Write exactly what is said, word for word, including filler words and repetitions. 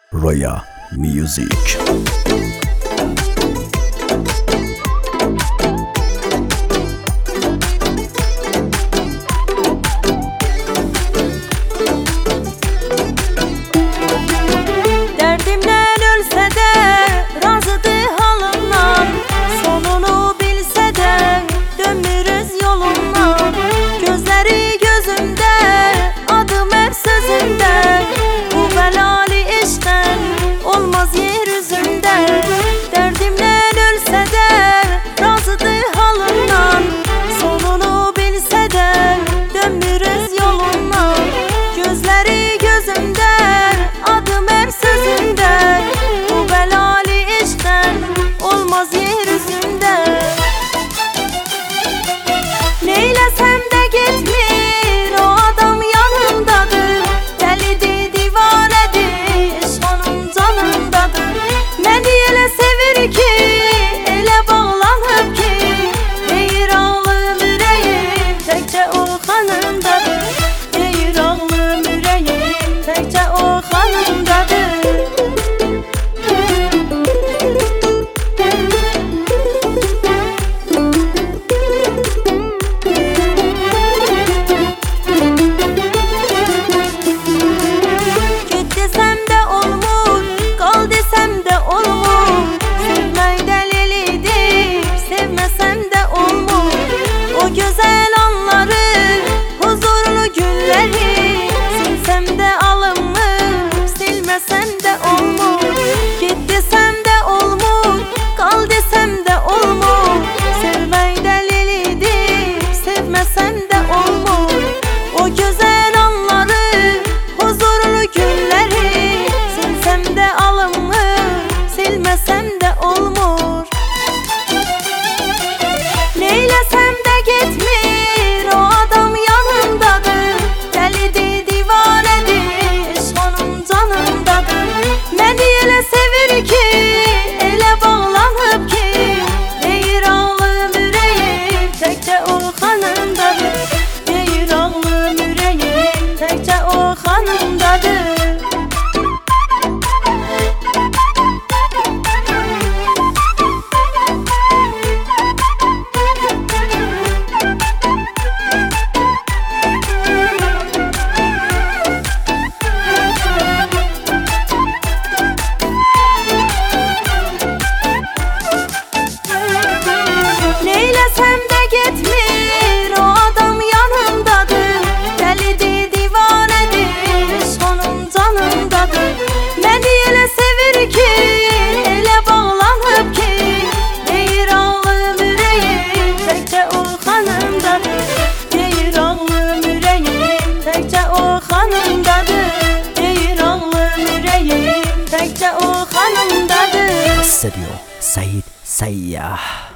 Roya Music. Derdimden ölse de razıdı halımdan, sonunu bilse de dönmürüz yolundan. Gözleri gözümde, adım hep sözümde, bu belali işten olmaz yeryüzünde. Derdimden ölse de razıdı halımdan, sonunu bilse de dönmürüz yolundan. Gözleri gözümde, adım hep sözümde, bu belali işten olmaz yeryüzünde. Neylesem de gitmir, o adam yanımdadır. Delidir, divanedir, onun canındadır. Beni ele sevir ki, ele bağlanıp ki, deyir ağlım yüreğim, tekçe o kanımdadır. Deyir ağlım yüreğim, tekçe o kanımdadır. Güzel anları, huzurlu günleri, silsem de alınmır, silmesem de olmur. Git desem de olmur, kal desem de olmur. Sevmeyi delilidir, sevmesem de olmur. O güzel anları, huzurlu günleri, silsem de alınmır, silmesem de olmur. Neylesem de gitmir, o adam yanımdadır. Delidir, divanedir, onun canındadır. Beni ele sevir ki, ele bağlanıp ki, deyir ağlım yüreğim, tekçe o kanımdadır. Deyir ağlım yüreğim, tekçe o kanımdadır. Neylesem de gitmir, o adam yanımdadır. Delidir, divanedir, onun canındadır. Beni ele sevir ki, ele bağlanıp ki, deyir ağlım yüreğim, tekçe o kanımdadır. Deyir ağlım yüreğim, tekçe o kanımdadır. Deyir ağlım yüreğim, tekçe o kanımdadır. Hissediyor Said Sayyah.